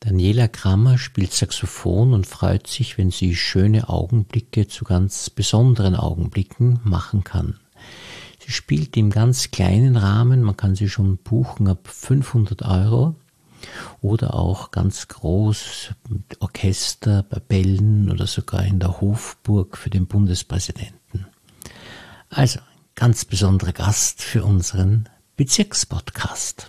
Daniela Krammer spielt Saxophon und freut sich, wenn sie schöne Augenblicke zu ganz besonderen Augenblicken machen kann. Sie spielt im ganz kleinen Rahmen, man kann sie schon buchen ab 500 € oder auch ganz groß mit Orchester, bei Bällen oder sogar in der Hofburg für den Bundespräsidenten. Also, ganz besonderer Gast für unseren Bezirkspodcast.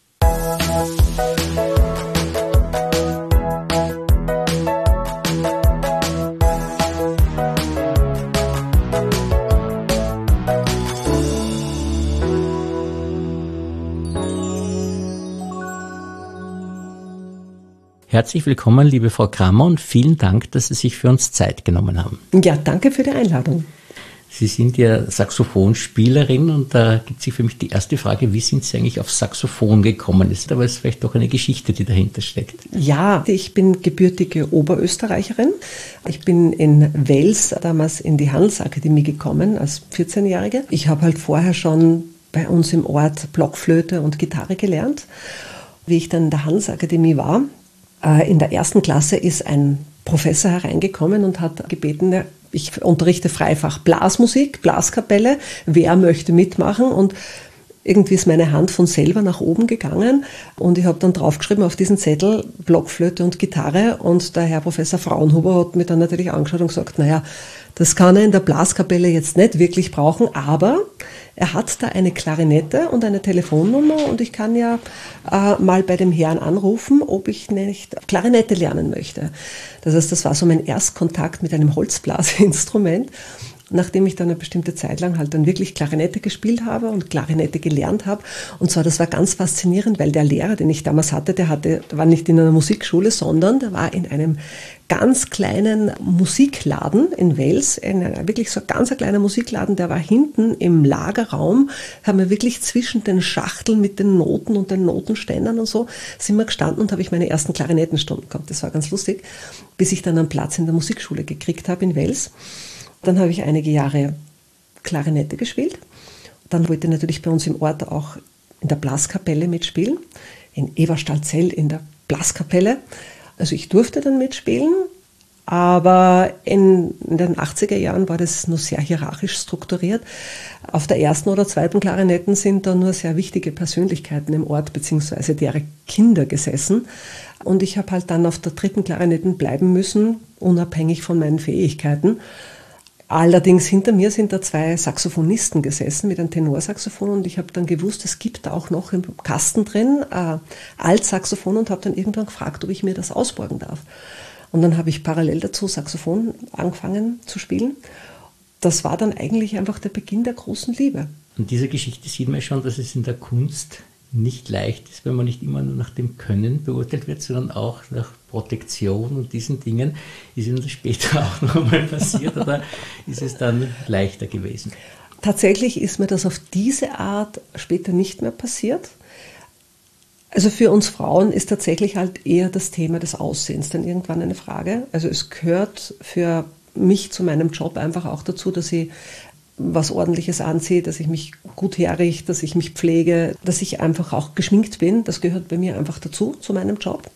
Herzlich willkommen, liebe Frau Krammer, und vielen Dank, dass Sie sich für uns Zeit genommen haben. Ja, danke für die Einladung. Sie sind ja Saxophonspielerin und da gibt sich für mich die erste Frage, wie sind Sie eigentlich auf Saxophon gekommen? Ist aber es vielleicht doch eine Geschichte, die dahinter steckt? Ja, ich bin gebürtige Oberösterreicherin. Ich bin in Wels damals in die Handelsakademie gekommen als 14-Jährige. Ich habe halt vorher schon bei uns im Ort Blockflöte und Gitarre gelernt. Wie ich dann in der Handelsakademie war, in der ersten Klasse ist ein Professor hereingekommen und hat gebeten, ich unterrichte Freifach Blasmusik, Blaskapelle, wer möchte mitmachen? Und irgendwie ist meine Hand von selber nach oben gegangen und ich habe dann draufgeschrieben auf diesen Zettel Blockflöte und Gitarre und der Herr Professor Fraunhuber hat mich dann natürlich angeschaut und gesagt, naja, das kann er in der Blaskapelle jetzt nicht wirklich brauchen, aber er hat da eine Klarinette und eine Telefonnummer und ich kann ja mal bei dem Herrn anrufen, ob ich nicht Klarinette lernen möchte. Das heißt, das war so mein Erstkontakt mit einem Holzblasinstrument. Nachdem ich dann eine bestimmte Zeit lang halt dann wirklich Klarinette gespielt habe und Klarinette gelernt habe. Und zwar, das war ganz faszinierend, weil der Lehrer, den ich damals hatte, der war nicht in einer Musikschule, sondern der war in einem ganz kleinen Musikladen in Wels, wirklich so ein ganz kleiner Musikladen, der war hinten im Lagerraum, haben wir wirklich zwischen den Schachteln mit den Noten und den Notenständern und so, sind wir gestanden und habe ich meine ersten Klarinettenstunden gehabt. Das war ganz lustig, bis ich dann einen Platz in der Musikschule gekriegt habe in Wels. Dann habe ich einige Jahre Klarinette gespielt. Dann wollte ich natürlich bei uns im Ort auch in der Blaskapelle mitspielen, in Eberstadt-Zell in der Blaskapelle. Also ich durfte dann mitspielen, aber in den 80er Jahren war das nur sehr hierarchisch strukturiert. Auf der ersten oder zweiten Klarinetten sind da nur sehr wichtige Persönlichkeiten im Ort bzw. deren Kinder gesessen. Und ich habe halt dann auf der dritten Klarinetten bleiben müssen, unabhängig von meinen Fähigkeiten. Allerdings hinter mir sind da zwei Saxophonisten gesessen mit einem Tenorsaxophon und ich habe dann gewusst, es gibt da auch noch im Kasten drin Altsaxophon und habe dann irgendwann gefragt, ob ich mir das ausborgen darf. Und dann habe ich parallel dazu Saxophon angefangen zu spielen. Das war dann eigentlich einfach der Beginn der großen Liebe. Und diese Geschichte sieht man schon, dass es in der Kunst nicht leicht ist, wenn man nicht immer nur nach dem Können beurteilt wird, sondern auch nach Protektion und diesen Dingen. Ist Ihnen das später auch noch einmal passiert oder ist es dann leichter gewesen? Tatsächlich ist mir das auf diese Art später nicht mehr passiert. Also für uns Frauen ist tatsächlich halt eher das Thema des Aussehens dann irgendwann eine Frage. Also es gehört für mich zu meinem Job einfach auch dazu, dass ich was Ordentliches anziehe, dass ich mich gut herrichte, dass ich mich pflege, dass ich einfach auch geschminkt bin. Das gehört bei mir einfach dazu, zu meinem Job.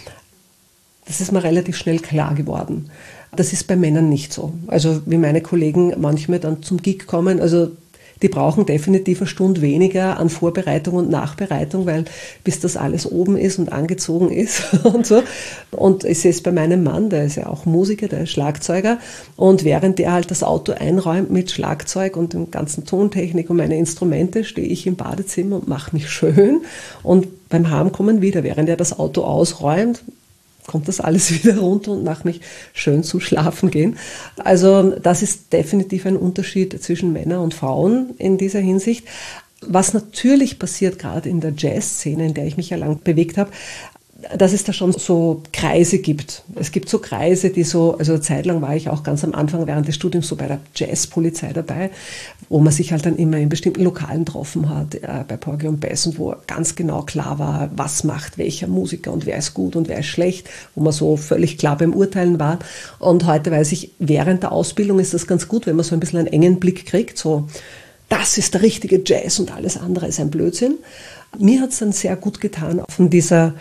Das ist mir relativ schnell klar geworden. Das ist bei Männern nicht so. Also wie meine Kollegen manchmal dann zum Gig kommen, also die brauchen definitiv eine Stunde weniger an Vorbereitung und Nachbereitung, weil bis das alles oben ist und angezogen ist und so. Und ich sehe es bei meinem Mann, der ist ja auch Musiker, der ist Schlagzeuger. Und während der halt das Auto einräumt mit Schlagzeug und dem ganzen Tontechnik und meine Instrumente, stehe ich im Badezimmer und mache mich schön. Und beim Heimkommen wieder, während er das Auto ausräumt, kommt das alles wieder runter und macht mich schön zum Schlafen gehen. Also das ist definitiv ein Unterschied zwischen Männern und Frauen in dieser Hinsicht. Was natürlich passiert, gerade in der Jazzszene, in der ich mich ja lang bewegt habe, dass es da schon so Kreise gibt. Es gibt so Kreise, die so, also eine Zeit lang war ich auch ganz am Anfang während des Studiums so bei der Jazzpolizei dabei, wo man sich halt dann immer in bestimmten Lokalen getroffen hat, bei Porgy und Bess, und wo ganz genau klar war, was macht welcher Musiker und wer ist gut und wer ist schlecht, wo man so völlig klar beim Urteilen war. Und heute weiß ich, während der Ausbildung ist das ganz gut, wenn man so ein bisschen einen engen Blick kriegt, so, das ist der richtige Jazz und alles andere ist ein Blödsinn. Mir hat es dann sehr gut getan, von dieser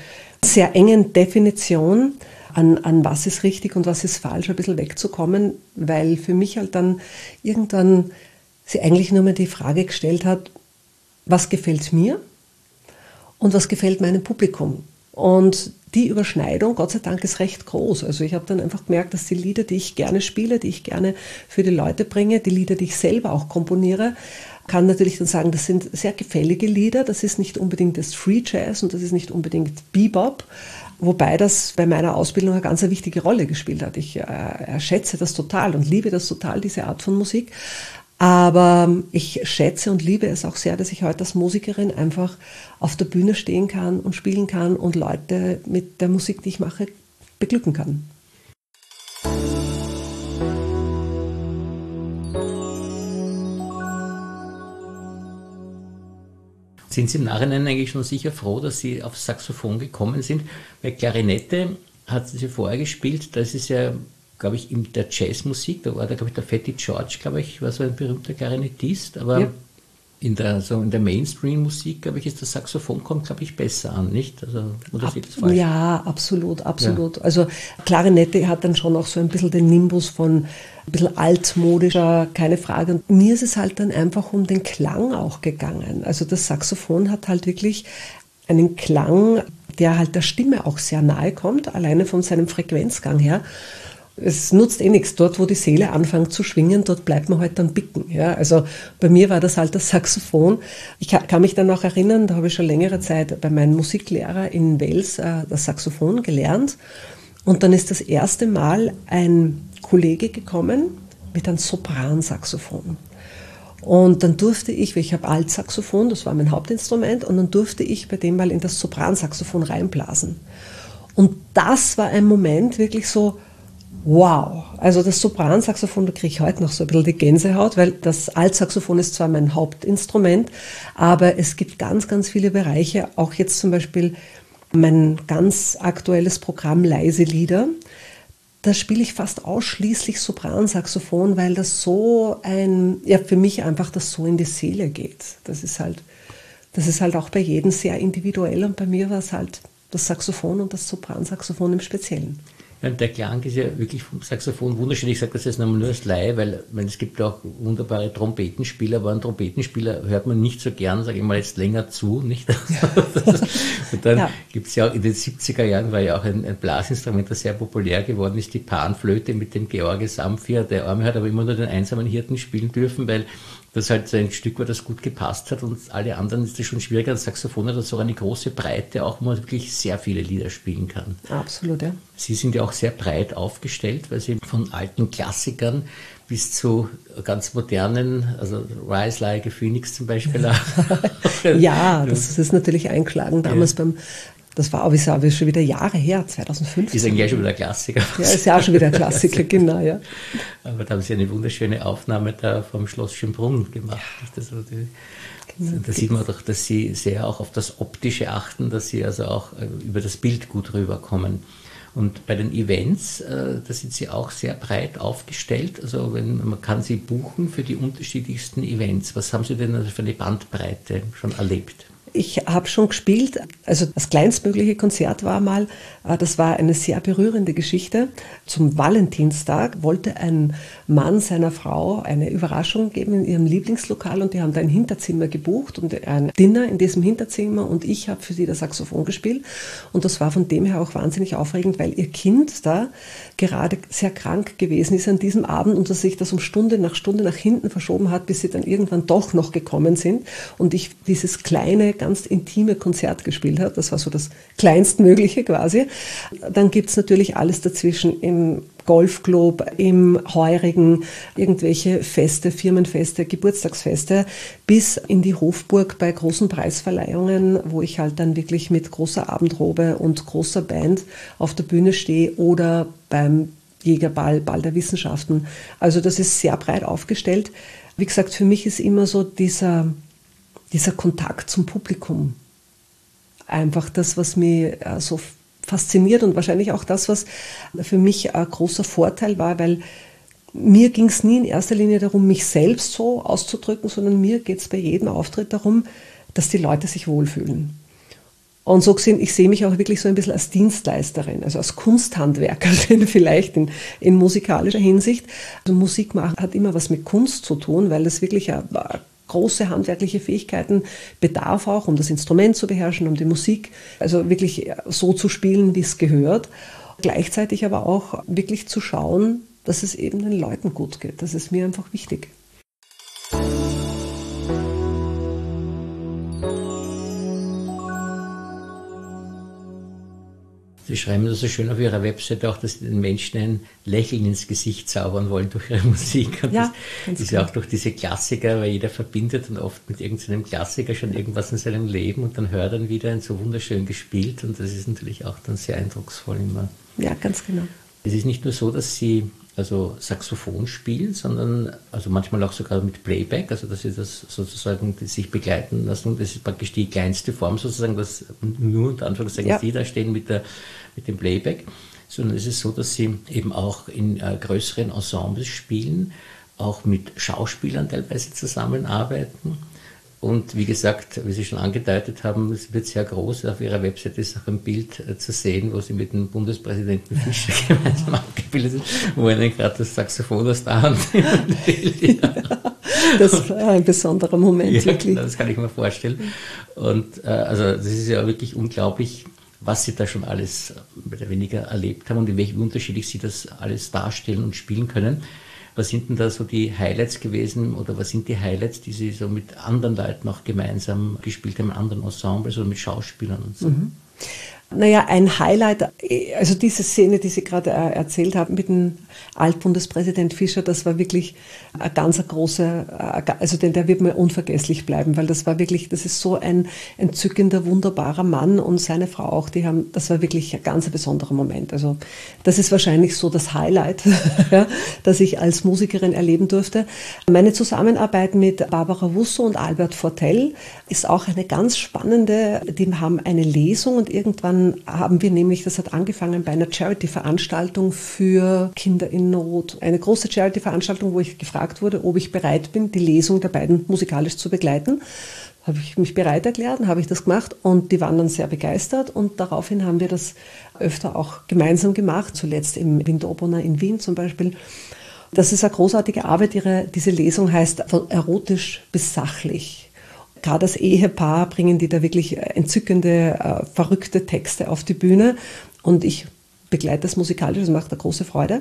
sehr engen Definition an was ist richtig und was ist falsch, ein bisschen wegzukommen, weil für mich halt dann irgendwann sie eigentlich nur mehr die Frage gestellt hat, was gefällt mir und was gefällt meinem Publikum. Und die Überschneidung, Gott sei Dank, ist recht groß. Also ich habe dann einfach gemerkt, dass die Lieder, die ich gerne spiele, die ich gerne für die Leute bringe, die Lieder, die ich selber auch komponiere, kann natürlich dann sagen, das sind sehr gefällige Lieder, das ist nicht unbedingt das Free Jazz und das ist nicht unbedingt Bebop, wobei das bei meiner Ausbildung eine ganz wichtige Rolle gespielt hat. Ich schätze das total und liebe das total, diese Art von Musik. Aber ich schätze und liebe es auch sehr, dass ich heute als Musikerin einfach auf der Bühne stehen kann und spielen kann und Leute mit der Musik, die ich mache, beglücken kann. Sind Sie im Nachhinein eigentlich schon sicher froh, dass Sie aufs Saxophon gekommen sind? Bei Klarinette hat sie vorher gespielt, das ist ja, glaube ich, in der Jazzmusik, da war da, glaube ich, der Fatty George, glaube ich, war so ein berühmter Klarinettist, aber ja. In der Mainstream-Musik, glaube ich, ist das Saxophon kommt, glaube ich, besser an, nicht? Also, oder sieht das falsch? Ja, absolut. Ja. Also Klarinette hat dann schon auch so ein bisschen den Nimbus von ein bisschen altmodischer, keine Frage. Und mir ist es halt dann einfach um den Klang auch gegangen. Also das Saxophon hat halt wirklich einen Klang, der halt der Stimme auch sehr nahe kommt, alleine von seinem Frequenzgang her. Es nutzt nichts. Dort, wo die Seele anfängt zu schwingen, dort bleibt man halt dann bicken. Ja? Also bei mir war das halt das Saxophon. Ich kann mich dann auch erinnern, da habe ich schon längere Zeit bei meinem Musiklehrer in Wels das Saxophon gelernt. Und dann ist das erste Mal ein Kollege gekommen mit einem Sopransaxophon. Und dann durfte ich, weil ich habe Altsaxophon, das war mein Hauptinstrument, und dann durfte ich bei dem mal in das Sopransaxophon reinblasen. Und das war ein Moment wirklich so, wow, also das Sopransaxophon, da kriege ich heute noch so ein bisschen die Gänsehaut, weil das Altsaxophon ist zwar mein Hauptinstrument, aber es gibt ganz, ganz viele Bereiche, auch jetzt zum Beispiel mein ganz aktuelles Programm Leise Lieder, da spiele ich fast ausschließlich Sopransaxophon, weil das so für mich einfach das so in die Seele geht. Das ist halt auch bei jedem sehr individuell und bei mir war es halt das Saxophon und das Sopransaxophon im Speziellen. Ja, der Klang ist ja wirklich vom Saxophon wunderschön. Ich sage das jetzt nochmal nur als Laie, weil es gibt auch wunderbare Trompetenspieler, aber einen Trompetenspieler hört man nicht so gern, sage ich mal jetzt länger zu. Nicht? Und dann gibt es ja auch in den 70er Jahren, war ja auch ein Blasinstrument, das sehr populär geworden ist, die Panflöte mit dem George Samphir. Der Arme hat aber immer nur den einsamen Hirten spielen dürfen, weil das halt so ein Stück war, das gut gepasst hat und alle anderen ist das schon schwieriger. Das Saxophon hat so eine große Breite, auch wo man wirklich sehr viele Lieder spielen kann. Absolut, ja. Sie sind ja auch sehr breit aufgestellt, weil Sie von alten Klassikern bis zu ganz modernen, also Rise Like a Phoenix zum Beispiel. Ja, das ist natürlich eingeschlagen damals das war aber schon wieder Jahre her, 2015. Ist eigentlich schon wieder ein Klassiker. Ja, ist ja auch schon wieder ein Klassiker, genau, ja. Aber da haben Sie eine wunderschöne Aufnahme da vom Schloss Schönbrunn gemacht. Da sieht man doch, dass Sie sehr auch auf das Optische achten, dass Sie also auch über das Bild gut rüberkommen. Und bei den Events, da sind Sie auch sehr breit aufgestellt. Also man kann Sie buchen für die unterschiedlichsten Events. Was haben Sie denn also für eine Bandbreite schon erlebt? Ich habe schon gespielt, also das kleinstmögliche Konzert war mal, das war eine sehr berührende Geschichte. Zum Valentinstag wollte ein Mann seiner Frau eine Überraschung geben in ihrem Lieblingslokal und die haben da ein Hinterzimmer gebucht und ein Dinner in diesem Hinterzimmer und ich habe für sie das Saxophon gespielt und das war von dem her auch wahnsinnig aufregend, weil ihr Kind da gerade sehr krank gewesen ist an diesem Abend und dass sich das um Stunde nach hinten verschoben hat, bis sie dann irgendwann doch noch gekommen sind und ich dieses kleine, ganz intime Konzert gespielt habe. Das war so das kleinstmögliche quasi. Dann gibt es natürlich alles dazwischen im Golfclub, im Heurigen, irgendwelche Feste, Firmenfeste, Geburtstagsfeste, bis in die Hofburg bei großen Preisverleihungen, wo ich halt dann wirklich mit großer Abendrobe und großer Band auf der Bühne stehe oder beim Jägerball, Ball der Wissenschaften. Also das ist sehr breit aufgestellt. Wie gesagt, für mich ist immer so dieser Kontakt zum Publikum einfach das, was mich so fasziniert und wahrscheinlich auch das, was für mich ein großer Vorteil war, weil mir ging es nie in erster Linie darum, mich selbst so auszudrücken, sondern mir geht es bei jedem Auftritt darum, dass die Leute sich wohlfühlen. Und so gesehen, ich sehe mich auch wirklich so ein bisschen als Dienstleisterin, also als Kunsthandwerkerin vielleicht in musikalischer Hinsicht. Also Musik machen hat immer was mit Kunst zu tun, weil das wirklich große handwerkliche Fähigkeiten bedarf auch, um das Instrument zu beherrschen, um die Musik also wirklich so zu spielen, wie es gehört. Gleichzeitig aber auch wirklich zu schauen, dass es eben den Leuten gut geht. Das ist mir einfach wichtig. Sie schreiben das so schön auf Ihrer Website auch, dass Sie den Menschen ein Lächeln ins Gesicht zaubern wollen durch Ihre Musik. Und ja, das ist ja auch durch diese Klassiker, weil jeder verbindet dann oft mit irgendeinem Klassiker schon irgendwas in seinem Leben und dann hört dann wieder ein so wunderschön gespielt und das ist natürlich auch dann sehr eindrucksvoll immer. Ja, ganz genau. Es ist nicht nur so, dass Sie also Saxophon spielen, sondern also manchmal auch sogar mit Playback, also dass Sie das sozusagen sich begleiten lassen. Und das ist praktisch die kleinste Form sozusagen, dass nur unter Anführungszeichen Sie da stehen mit dem Playback, sondern es ist so, dass Sie eben auch in größeren Ensembles spielen, auch mit Schauspielern teilweise zusammenarbeiten. Und wie gesagt, wie Sie schon angedeutet haben, es wird sehr groß. Auf Ihrer Website ist auch ein Bild zu sehen, wo Sie mit dem Bundespräsidenten Fischer gemeinsam abgebildet sind, wo er gerade das Saxophon aus der Hand nimmt. Ja, das war ein besonderer Moment, ja, wirklich. Das kann ich mir vorstellen. Und also das ist ja wirklich unglaublich, was Sie da schon alles mehr oder weniger erlebt haben und wie unterschiedlich Sie das alles darstellen und spielen können. Was sind denn da so die Highlights gewesen oder was sind die Highlights, die Sie so mit anderen Leuten auch gemeinsam gespielt haben, in anderen Ensembles oder mit Schauspielern und so? Mhm. Naja, ein Highlight, also diese Szene, die Sie gerade erzählt haben mit dem Altbundespräsident Fischer, das war wirklich ein ganz großer, also der wird mir unvergesslich bleiben, weil das war wirklich, das ist so ein entzückender, wunderbarer Mann und seine Frau auch, das war wirklich ein ganz besonderer Moment. Also das ist wahrscheinlich so das Highlight, ja, das ich als Musikerin erleben durfte. Meine Zusammenarbeit mit Barbara Wusso und Albert Fortell ist auch eine ganz spannende, die haben eine Lesung und irgendwann haben wir nämlich, das hat angefangen bei einer Charity-Veranstaltung für Kinder in Not. Eine große Charity-Veranstaltung, wo ich gefragt wurde, ob ich bereit bin, die Lesung der beiden musikalisch zu begleiten. Habe ich mich bereit erklärt und habe ich das gemacht und die waren dann sehr begeistert und daraufhin haben wir das öfter auch gemeinsam gemacht, zuletzt im Windobona in Wien zum Beispiel. Das ist eine großartige Arbeit, diese Lesung heißt von erotisch bis sachlich. Gerade als Ehepaar bringen die da wirklich entzückende, verrückte Texte auf die Bühne und ich begleite das musikalisch, das macht eine große Freude.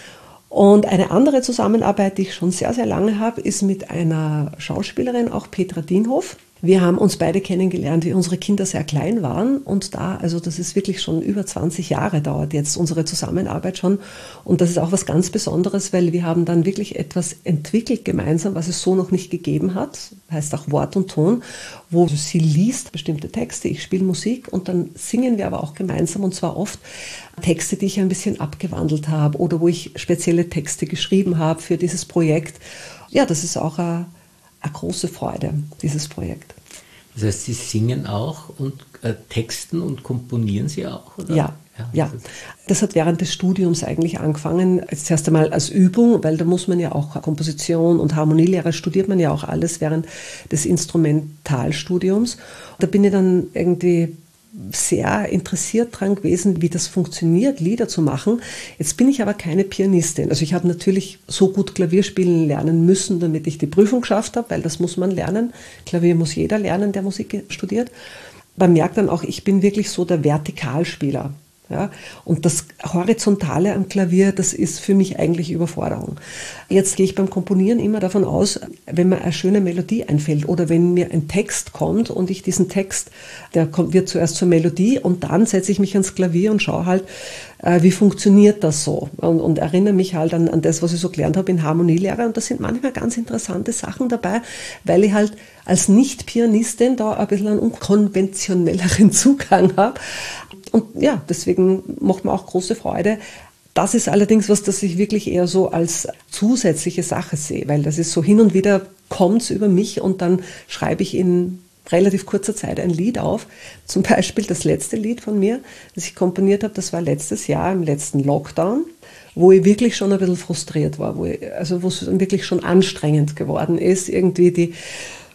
Und eine andere Zusammenarbeit, die ich schon sehr, sehr lange habe, ist mit einer Schauspielerin, auch Petra Dienhoff. Wir haben uns beide kennengelernt, wie unsere Kinder sehr klein waren und also das ist wirklich schon über 20 Jahre dauert jetzt unsere Zusammenarbeit schon und das ist auch was ganz Besonderes, weil wir haben dann wirklich etwas entwickelt gemeinsam, was es so noch nicht gegeben hat, heißt auch Wort und Ton, wo sie liest bestimmte Texte, ich spiele Musik und dann singen wir aber auch gemeinsam und zwar oft Texte, die ich ein bisschen abgewandelt habe oder wo ich spezielle Texte geschrieben habe für dieses Projekt. Ja, das ist auch eine große Freude, dieses Projekt. Das heißt, Sie singen auch und texten und komponieren Sie auch? Oder? Ja. Das hat während des Studiums eigentlich angefangen. Jetzt erst einmal als Übung, weil da muss man ja auch Komposition und Harmonielehre studiert man ja auch alles während des Instrumentalstudiums. Da bin ich dann irgendwie sehr interessiert dran gewesen, wie das funktioniert, Lieder zu machen. Jetzt bin ich aber keine Pianistin. Also ich habe natürlich so gut Klavier spielen lernen müssen, damit ich die Prüfung geschafft habe, weil das muss man lernen. Klavier muss jeder lernen, der Musik studiert. Man merkt dann auch, ich bin wirklich so der Vertikalspieler. Ja, und das Horizontale am Klavier, das ist für mich eigentlich Überforderung. Jetzt gehe ich beim Komponieren immer davon aus, wenn mir eine schöne Melodie einfällt oder wenn mir ein Text kommt und ich diesen Text, wird zuerst zur Melodie und dann setze ich mich ans Klavier und schaue halt, wie funktioniert das so und erinnere mich halt an das, was ich so gelernt habe in Harmonielehre und da sind manchmal ganz interessante Sachen dabei, weil ich halt als Nicht-Pianistin da ein bisschen einen unkonventionelleren Zugang habe. Und ja, deswegen macht mir auch große Freude. Das ist allerdings was, das ich wirklich eher so als zusätzliche Sache sehe, weil das ist so hin und wieder kommt es über mich und dann schreibe ich in relativ kurzer Zeit ein Lied auf. Zum Beispiel das letzte Lied von mir, das ich komponiert habe, das war letztes Jahr im letzten Lockdown, wo ich wirklich schon ein bisschen frustriert war, wo es wirklich schon anstrengend geworden ist, irgendwie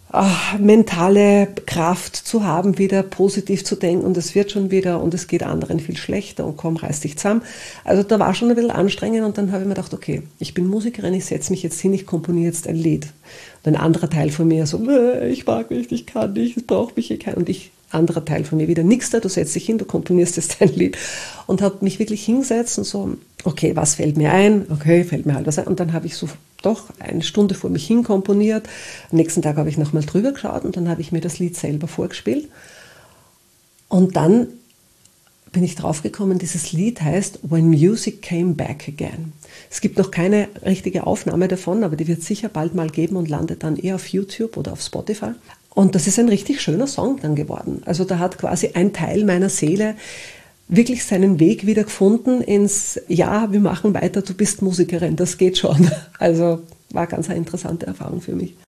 mentale Kraft zu haben, wieder positiv zu denken und es wird schon wieder und es geht anderen viel schlechter und komm, reiß dich zusammen. Also da war schon ein bisschen anstrengend und dann habe ich mir gedacht, okay, ich bin Musikerin, ich setze mich jetzt hin, ich komponiere jetzt ein Lied. Und ein anderer Teil von mir so, ich mag nicht, ich kann nicht, es braucht mich hier keiner. Und anderer Teil von mir wieder, nix da, du setzt dich hin, du komponierst jetzt ein Lied. Und habe mich wirklich hingesetzt und so, okay, was fällt mir ein? Okay, fällt mir halt was ein. Und dann habe ich so doch eine Stunde vor mich hin komponiert. Am nächsten Tag habe ich nochmal drüber geschaut und dann habe ich mir das Lied selber vorgespielt. Und dann bin ich draufgekommen, dieses Lied heißt When Music Came Back Again. Es gibt noch keine richtige Aufnahme davon, aber die wird es sicher bald mal geben und landet dann eher auf YouTube oder auf Spotify. Und das ist ein richtig schöner Song dann geworden. Also da hat quasi ein Teil meiner Seele wirklich seinen Weg wieder gefunden ins, ja, wir machen weiter, du bist Musikerin, das geht schon. Also war ganz eine interessante Erfahrung für mich.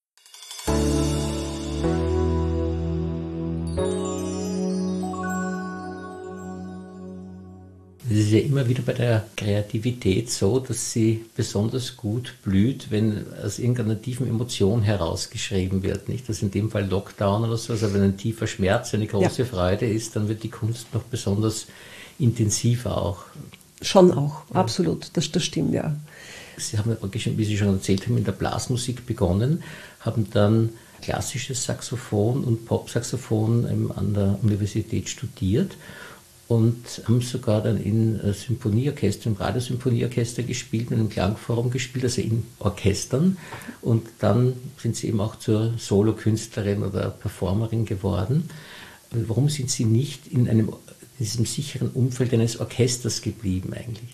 Es ist ja immer wieder bei der Kreativität so, dass sie besonders gut blüht, wenn aus irgendeiner tiefen Emotion herausgeschrieben wird. Nicht, dass in dem Fall Lockdown oder so, aber wenn ein tiefer Schmerz eine große Freude ist, dann wird die Kunst noch besonders intensiv auch. Schon auch, absolut, das stimmt, ja. Sie haben, wie Sie schon erzählt haben, in der Blasmusik begonnen, haben dann klassisches Saxophon und Popsaxophon an der Universität studiert und haben sogar dann in Symphonieorchester, im Radiosymphonieorchester gespielt, in einem Klangforum gespielt, also in Orchestern. Und dann sind Sie eben auch zur Solokünstlerin oder Performerin geworden. Warum sind Sie nicht in diesem sicheren Umfeld eines Orchesters geblieben eigentlich?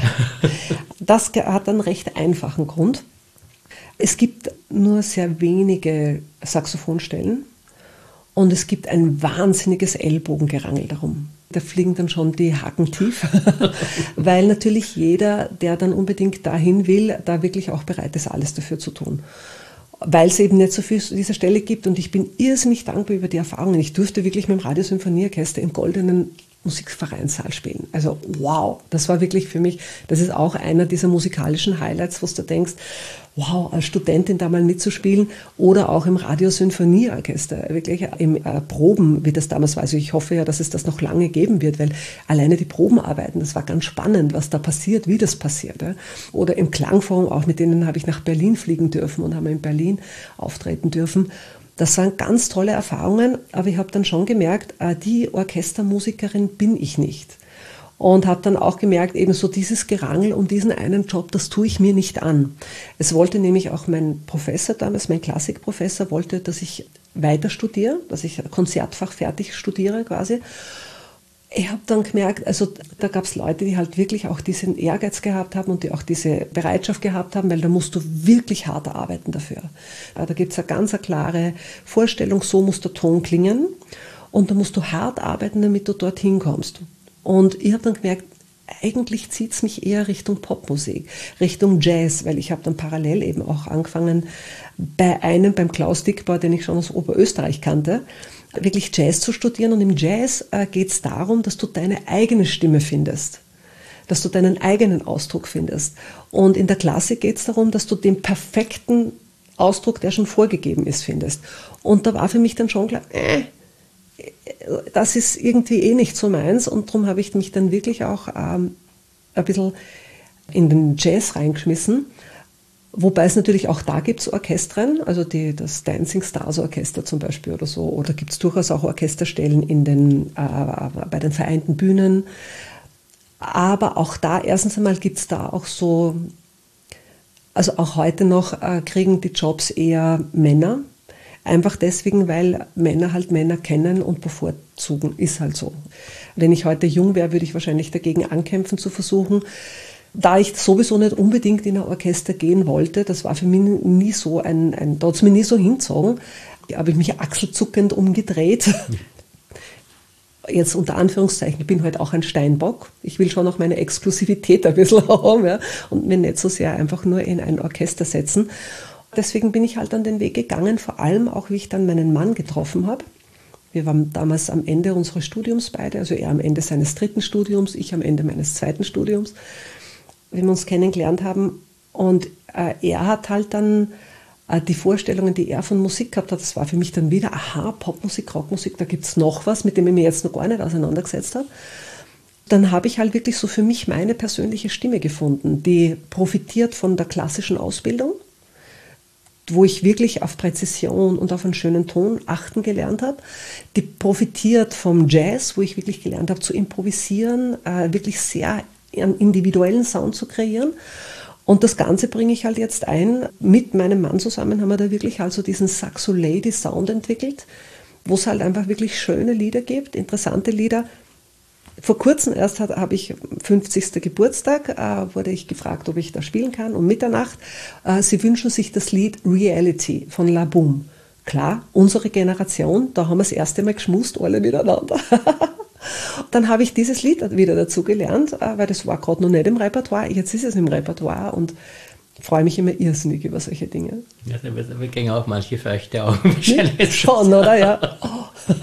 Das hat einen recht einfachen Grund. Es gibt nur sehr wenige Saxophonstellen und es gibt ein wahnsinniges Ellbogengerangel darum. Da fliegen dann schon die Haken tief, weil natürlich jeder, der dann unbedingt dahin will, da wirklich auch bereit ist, alles dafür zu tun. Weil es eben nicht so viel zu dieser Stelle gibt und ich bin irrsinnig dankbar über die Erfahrungen. Ich durfte wirklich mit dem Radiosymphonieorchester im Goldenen Musikvereinssaal spielen. Also wow, das war wirklich für mich, das ist auch einer dieser musikalischen Highlights, wo du denkst, wow, als Studentin da mal mitzuspielen oder auch im Radiosymphonieorchester, wirklich im Proben, wie das damals war. Also ich hoffe ja, dass es das noch lange geben wird, weil alleine die Probenarbeiten, das war ganz spannend, was da passiert, wie das passiert. Ja. Oder im Klangforum auch, mit denen habe ich nach Berlin fliegen dürfen und haben in Berlin auftreten dürfen. Das waren ganz tolle Erfahrungen, aber ich habe dann schon gemerkt, die Orchestermusikerin bin ich nicht. Und habe dann auch gemerkt, eben so dieses Gerangel um diesen einen Job, das tue ich mir nicht an. Es wollte nämlich auch mein Professor damals, mein Klassikprofessor, wollte, dass ich weiter studiere, dass ich Konzertfach fertig studiere quasi. Ich habe dann gemerkt, also da gab es Leute, die halt wirklich auch diesen Ehrgeiz gehabt haben und die auch diese Bereitschaft gehabt haben, weil da musst du wirklich hart arbeiten dafür. Da gibt es eine ganz klare Vorstellung, so muss der Ton klingen und da musst du hart arbeiten, damit du dorthin kommst. Und ich habe dann gemerkt, eigentlich zieht es mich eher Richtung Popmusik, Richtung Jazz, weil ich habe dann parallel eben auch angefangen beim Klaus Dickbauer, den ich schon aus Oberösterreich kannte, wirklich Jazz zu studieren. Und im Jazz geht es darum, dass du deine eigene Stimme findest, dass du deinen eigenen Ausdruck findest. Und in der Klassik geht es darum, dass du den perfekten Ausdruck, der schon vorgegeben ist, findest. Und da war für mich dann schon klar, das ist irgendwie nicht so meins. Und darum habe ich mich dann wirklich auch ein bisschen in den Jazz reingeschmissen. Wobei es natürlich auch da gibt es Orchestern, also das Dancing Stars Orchester zum Beispiel oder so, oder gibt es durchaus auch Orchesterstellen bei den Vereinten Bühnen. Aber auch da, erstens einmal gibt es da auch so, also auch heute noch kriegen die Jobs eher Männer, einfach deswegen, weil Männer halt Männer kennen und bevorzugen, ist halt so. Wenn ich heute jung wäre, würde ich wahrscheinlich dagegen ankämpfen zu versuchen. Da ich sowieso nicht unbedingt in ein Orchester gehen wollte, das war für mich nie so da hat es mich nie so hingezogen, habe ich mich achselzuckend umgedreht. Jetzt unter Anführungszeichen, ich bin halt auch ein Steinbock. Ich will schon auch meine Exklusivität ein bisschen haben, ja, und mir nicht so sehr einfach nur in ein Orchester setzen. Deswegen bin ich halt dann den Weg gegangen, vor allem auch, wie ich dann meinen Mann getroffen habe. Wir waren damals am Ende unseres Studiums beide, also er am Ende seines 3. Studiums, ich am Ende meines 2. Studiums, wie wir uns kennengelernt haben. Und er hat halt dann Die Vorstellungen, die er von Musik gehabt hat, das war für mich dann wieder, aha, Popmusik, Rockmusik, da gibt es noch was, mit dem ich mich jetzt noch gar nicht auseinandergesetzt habe. Dann habe ich halt wirklich so für mich meine persönliche Stimme gefunden, die profitiert von der klassischen Ausbildung, wo ich wirklich auf Präzision und auf einen schönen Ton achten gelernt habe. Die profitiert vom Jazz, wo ich wirklich gelernt habe zu improvisieren, wirklich sehr einen individuellen Sound zu kreieren. Und das Ganze bringe ich halt jetzt ein. Mit meinem Mann zusammen haben wir da wirklich also diesen Saxo Lady Sound entwickelt, wo es halt einfach wirklich schöne Lieder gibt, interessante Lieder. Vor kurzem erst habe ich 50. Geburtstag, wurde ich gefragt, ob ich da spielen kann, um Mitternacht. Sie wünschen sich das Lied Reality von La Boom. Klar, unsere Generation, da haben wir das erste Mal geschmust, alle miteinander. Dann habe ich dieses Lied wieder dazu gelernt, weil das war gerade noch nicht im Repertoire. Jetzt ist es im Repertoire und freue mich immer irrsinnig über solche Dinge. Ja, da gehen auch manche feuchte Augen wahrscheinlich. Schon, oder? Ja. Oh.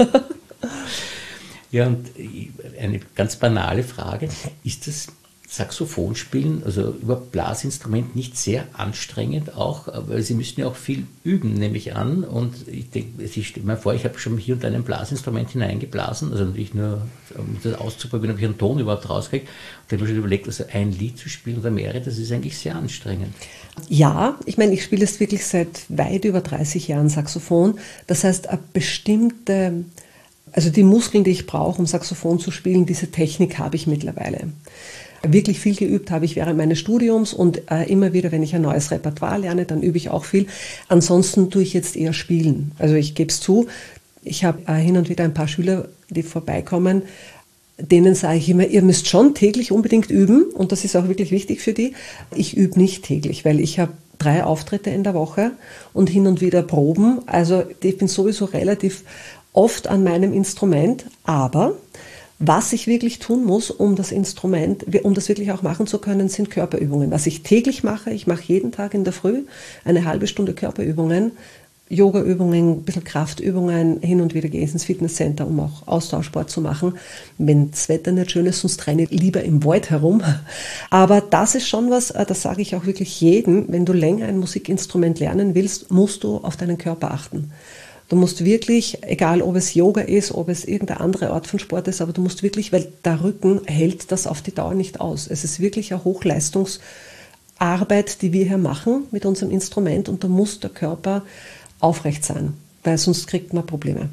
Ja, und eine ganz banale Frage, ist das Saxophonspielen, also über Blasinstrument, nicht sehr anstrengend auch, weil Sie müssen ja auch viel üben, nehme ich an, und ich denke, ich stelle mir vor, ich habe schon hier und da ein Blasinstrument hineingeblasen, also natürlich nur, um das auszuprobieren, ob ich einen Ton überhaupt rauskriege, und dann habe ich schon überlegt, also ein Lied zu spielen oder mehrere, das ist eigentlich sehr anstrengend. Ja, ich meine, ich spiele jetzt wirklich seit weit über 30 Jahren Saxophon, das heißt, eine bestimmte... Also die Muskeln, die ich brauche, um Saxophon zu spielen, diese Technik habe ich mittlerweile. Wirklich viel geübt habe ich während meines Studiums und immer wieder, wenn ich ein neues Repertoire lerne, dann übe ich auch viel. Ansonsten tue ich jetzt eher spielen. Also ich gebe es zu, ich habe hin und wieder ein paar Schüler, die vorbeikommen, denen sage ich immer, ihr müsst schon täglich unbedingt üben und das ist auch wirklich wichtig für die. Ich übe nicht täglich, weil ich habe 3 Auftritte in der Woche und hin und wieder Proben. Also ich bin sowieso relativ oft an meinem Instrument, aber was ich wirklich tun muss, um das Instrument, um das wirklich auch machen zu können, sind Körperübungen. Was ich täglich mache, ich mache jeden Tag in der Früh eine halbe Stunde Körperübungen, Yoga-Übungen, ein bisschen Kraftübungen, hin und wieder gehe ich ins Fitnesscenter, um auch Austauschsport zu machen. Wenn das Wetter nicht schön ist, sonst renne ich lieber im Wald herum. Aber das ist schon was, das sage ich auch wirklich jedem, wenn du länger ein Musikinstrument lernen willst, musst du auf deinen Körper achten. Du musst wirklich, egal ob es Yoga ist, ob es irgendeine andere Art von Sport ist, aber du musst wirklich, weil der Rücken hält das auf die Dauer nicht aus. Es ist wirklich eine Hochleistungsarbeit, die wir hier machen mit unserem Instrument und da muss der Körper aufrecht sein, weil sonst kriegt man Probleme.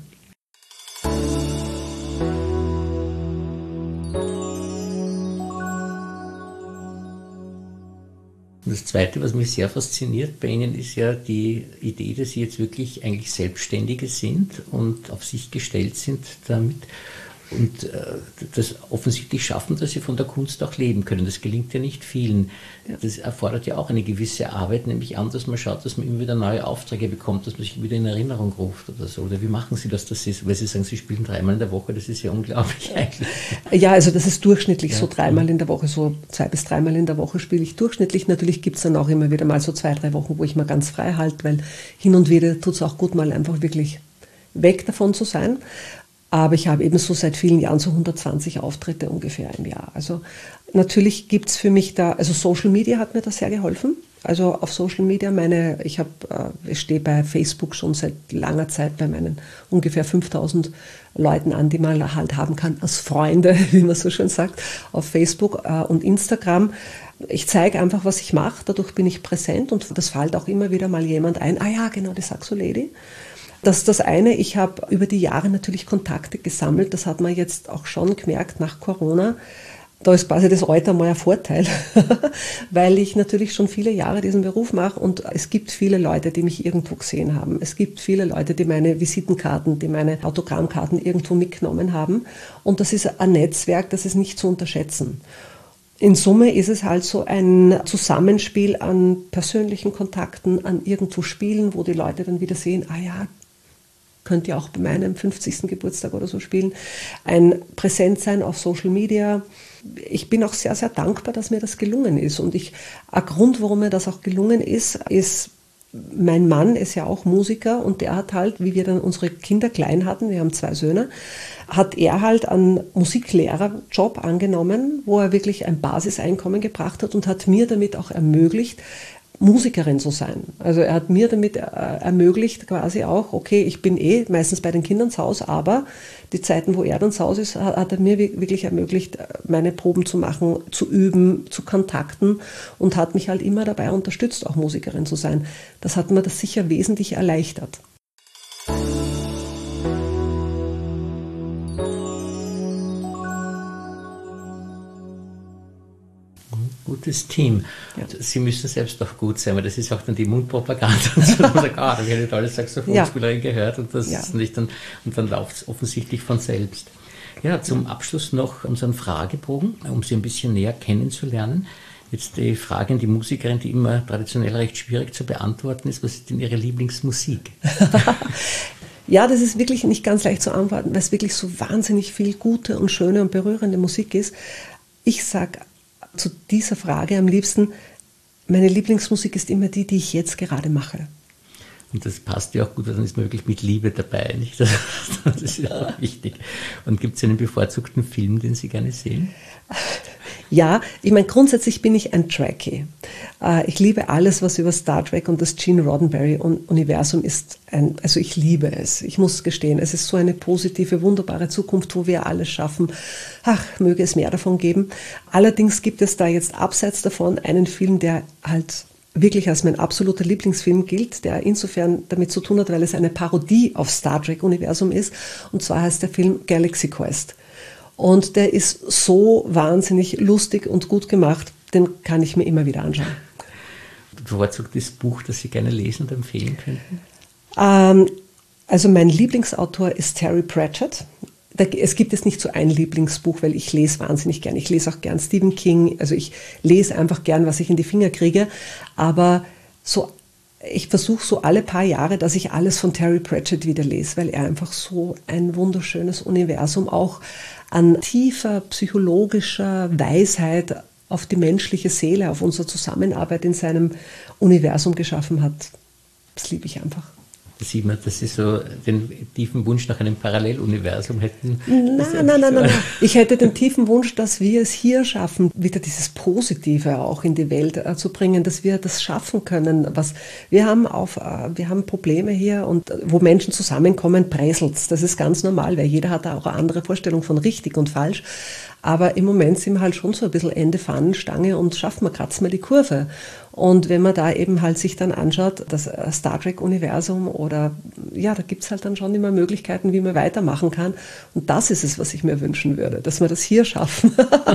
Und das Zweite, was mich sehr fasziniert bei Ihnen, ist ja die Idee, dass Sie jetzt wirklich eigentlich Selbstständige sind und auf sich gestellt sind damit und das offensichtlich schaffen, dass Sie von der Kunst auch leben können. Das gelingt ja nicht vielen. Das erfordert ja auch eine gewisse Arbeit, nämlich an, dass man schaut, dass man immer wieder neue Aufträge bekommt, dass man sich wieder in Erinnerung ruft oder so. Oder wie machen Sie das? Weil Sie sagen, Sie spielen 3-mal in der Woche, das ist ja unglaublich eigentlich. Ja, also das ist durchschnittlich so 3-mal in der Woche, so 2 bis 3-mal in der Woche spiele ich durchschnittlich. Natürlich gibt es dann auch immer wieder mal so 2-3 Wochen, wo ich mal ganz frei halte, weil hin und wieder tut es auch gut, mal einfach wirklich weg davon zu sein. Aber ich habe eben so seit vielen Jahren so 120 Auftritte ungefähr im Jahr. Also natürlich gibt es für mich da, also Social Media hat mir da sehr geholfen. Also auf Social Media, ich stehe bei Facebook schon seit langer Zeit bei meinen ungefähr 5000 Leuten an, die man halt haben kann als Freunde, wie man so schön sagt, auf Facebook und Instagram. Ich zeige einfach, was ich mache, dadurch bin ich präsent und das fällt auch immer wieder mal jemand ein, ah ja, genau, die Saxo Lady. Das ist das eine, ich habe über die Jahre natürlich Kontakte gesammelt, das hat man jetzt auch schon gemerkt nach Corona. Da ist quasi das Alter mal ein Vorteil, weil ich natürlich schon viele Jahre diesen Beruf mache und es gibt viele Leute, die mich irgendwo gesehen haben. Es gibt viele Leute, die meine Visitenkarten, die meine Autogrammkarten irgendwo mitgenommen haben und das ist ein Netzwerk, das ist nicht zu unterschätzen. In Summe ist es halt so ein Zusammenspiel an persönlichen Kontakten, an irgendwo Spielen, wo die Leute dann wieder sehen, ah ja, könnt ihr auch bei meinem 50. Geburtstag oder so spielen, ein Präsentsein auf Social Media. Ich bin auch sehr, sehr dankbar, dass mir das gelungen ist. Und ein Grund, warum mir das auch gelungen ist, mein Mann ist ja auch Musiker und der hat halt, wie wir dann unsere Kinder klein hatten, wir haben 2 Söhne, hat er halt einen Musiklehrerjob angenommen, wo er wirklich ein Basiseinkommen gebracht hat und hat mir damit auch ermöglicht, Musikerin zu sein. Also er hat mir damit ermöglicht quasi auch, okay, ich bin meistens bei den Kindern zu Hause, aber die Zeiten, wo er dann zu Hause ist, hat er mir wirklich ermöglicht, meine Proben zu machen, zu üben, zu kontakten und hat mich halt immer dabei unterstützt, auch Musikerin zu sein. Das hat mir das sicher wesentlich erleichtert. Gutes Team. Ja. Sie müssen selbst auch gut sein, weil das ist auch dann die Mundpropaganda. Man sagt, da habe ich eine tolle Saxophonspielerin gehört und das ist nicht dann, und dann läuft es offensichtlich von selbst. Ja, zum Abschluss noch unseren Fragebogen, um Sie ein bisschen näher kennenzulernen. Jetzt die Frage an die Musikerin, die immer traditionell recht schwierig zu beantworten ist. Was ist denn Ihre Lieblingsmusik? Ja, das ist wirklich nicht ganz leicht zu antworten, weil es wirklich so wahnsinnig viel gute und schöne und berührende Musik ist. Ich sage zu dieser Frage am liebsten, meine Lieblingsmusik ist immer die ich jetzt gerade mache. Und das passt ja auch gut, dann ist man wirklich mit Liebe dabei. Nicht? Das ist ja auch wichtig. Und gibt es einen bevorzugten Film, den Sie gerne sehen? Ja, ich meine, grundsätzlich bin ich ein Trekkie. Ich liebe alles, was über Star Trek und das Gene Roddenberry-Universum ist. Also ich liebe es. Ich muss gestehen, es ist so eine positive, wunderbare Zukunft, wo wir alles schaffen. Ach, möge es mehr davon geben. Allerdings gibt es da jetzt abseits davon einen Film, der halt wirklich als mein absoluter Lieblingsfilm gilt, der insofern damit zu tun hat, weil es eine Parodie auf Star Trek-Universum ist. Und zwar heißt der Film Galaxy Quest. Und der ist so wahnsinnig lustig und gut gemacht, den kann ich mir immer wieder anschauen. Bevorzugtes Buch, das Sie gerne lesen und empfehlen könnten? Also mein Lieblingsautor ist Terry Pratchett. Es gibt jetzt nicht so ein Lieblingsbuch, weil ich lese wahnsinnig gern. Ich lese auch gern Stephen King. Also ich lese einfach gern, was ich in die Finger kriege. Aber ich versuche so alle paar Jahre, dass ich alles von Terry Pratchett wieder lese, weil er einfach so ein wunderschönes Universum auch an tiefer psychologischer Weisheit auf die menschliche Seele, auf unsere Zusammenarbeit in seinem Universum geschaffen hat. Das liebe ich einfach. Da sieht man, dass Sie so den tiefen Wunsch nach einem Paralleluniversum hätten. Nein. Ich hätte den tiefen Wunsch, dass wir es hier schaffen, wieder dieses Positive auch in die Welt zu bringen, dass wir das schaffen können. Wir haben Probleme hier und wo Menschen zusammenkommen, präselt's. Das ist ganz normal, weil jeder hat da auch eine andere Vorstellung von richtig und falsch. Aber im Moment sind wir halt schon so ein bisschen Ende Fahnenstange und kratzen wir die Kurve. Und wenn man da eben halt sich dann anschaut, das Star Trek-Universum oder ja, da gibt's halt dann schon immer Möglichkeiten, wie man weitermachen kann. Und das ist es, was ich mir wünschen würde, dass wir das hier schaffen.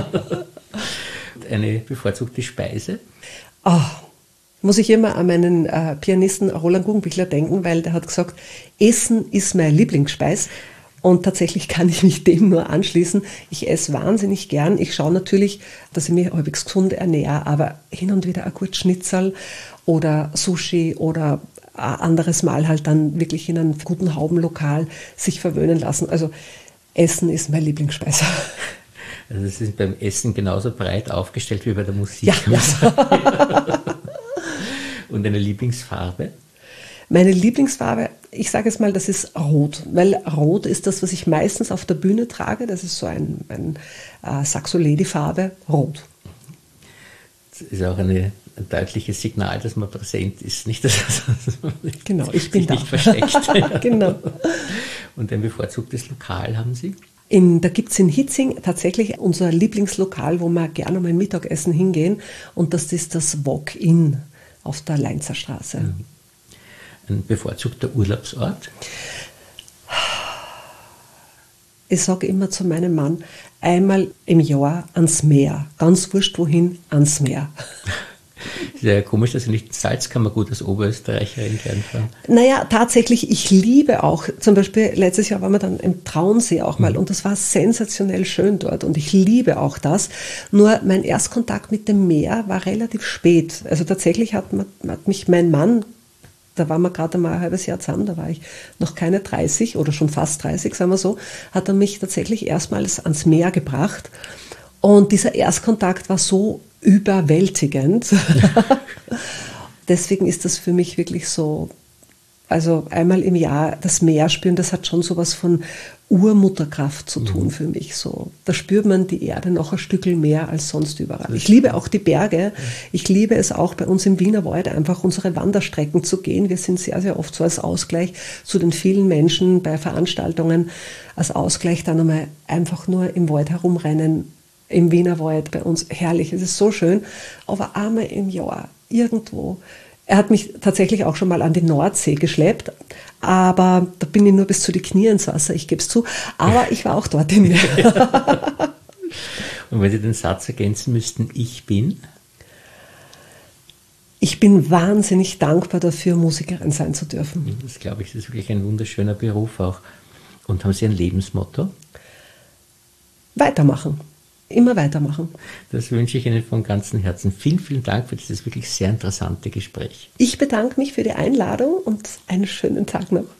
Eine bevorzugte Speise? Muss ich immer an meinen Pianisten Roland Guggenbichler denken, weil der hat gesagt, Essen ist meine Lieblingsspeis. Und tatsächlich kann ich mich dem nur anschließen. Ich esse wahnsinnig gern. Ich schaue natürlich, dass ich mich halbwegs gesund ernähre, aber hin und wieder ein gutes Schnitzel oder Sushi oder ein anderes Mal halt dann wirklich in einem guten Haubenlokal sich verwöhnen lassen. Also Essen ist mein Lieblingsspeise. Also Sie sind beim Essen genauso breit aufgestellt wie bei der Musik. Ja. Und eine Lieblingsfarbe? Meine Lieblingsfarbe, ich sage jetzt mal, das ist Rot, weil Rot ist das, was ich meistens auf der Bühne trage. Das ist so ein Saxo-Lady-Farbe, Rot. Das ist auch ein deutliches Signal, dass man präsent ist, nicht, dass man genau, ich bin da. nicht versteckt. Genau. Und ein bevorzugtes Lokal haben Sie? Da gibt es in Hitzing tatsächlich unser Lieblingslokal, wo wir gerne mal Mittagessen hingehen. Und das ist das Walk-In auf der Leinzer Straße. Mhm. Ein bevorzugter Urlaubsort? Ich sage immer zu meinem Mann, einmal im Jahr ans Meer. Ganz wurscht wohin, ans Meer. Sehr komisch, dass Sie nicht ins Salzkammergut als Oberösterreicherin gern fahren. Naja, tatsächlich, ich liebe auch, zum Beispiel letztes Jahr waren wir dann im Traunsee auch mal und das war sensationell schön dort und ich liebe auch das. Nur mein Erstkontakt mit dem Meer war relativ spät. Also tatsächlich hat mich mein Mann, da waren wir gerade mal ein halbes Jahr zusammen, da war ich noch keine 30 oder schon fast 30, sagen wir so, hat er mich tatsächlich erstmals ans Meer gebracht. Und dieser Erstkontakt war so überwältigend. Deswegen ist das für mich wirklich so Also einmal im Jahr das Meer spüren, das hat schon sowas von Urmutterkraft zu tun für mich. So, da spürt man die Erde noch ein Stückchen mehr als sonst überall. Ich liebe auch die Berge. Ich liebe es auch bei uns im Wienerwald einfach unsere Wanderstrecken zu gehen. Wir sind sehr, sehr oft so als Ausgleich zu den vielen Menschen bei Veranstaltungen, als Ausgleich dann einmal einfach nur im Wald herumrennen, im Wienerwald bei uns. Herrlich, es ist so schön. Aber einmal im Jahr irgendwo. Er hat mich tatsächlich auch schon mal an die Nordsee geschleppt, aber da bin ich nur bis zu die Knie ins Wasser, ich gebe es zu. Aber ich war auch dort im Meer. Und wenn Sie den Satz ergänzen müssten, ich bin? Ich bin wahnsinnig dankbar dafür, Musikerin sein zu dürfen. Das glaube ich, das ist wirklich ein wunderschöner Beruf auch. Und haben Sie ein Lebensmotto? Weitermachen. Immer weitermachen. Das wünsche ich Ihnen von ganzem Herzen. Vielen, vielen Dank für dieses wirklich sehr interessante Gespräch. Ich bedanke mich für die Einladung und einen schönen Tag noch.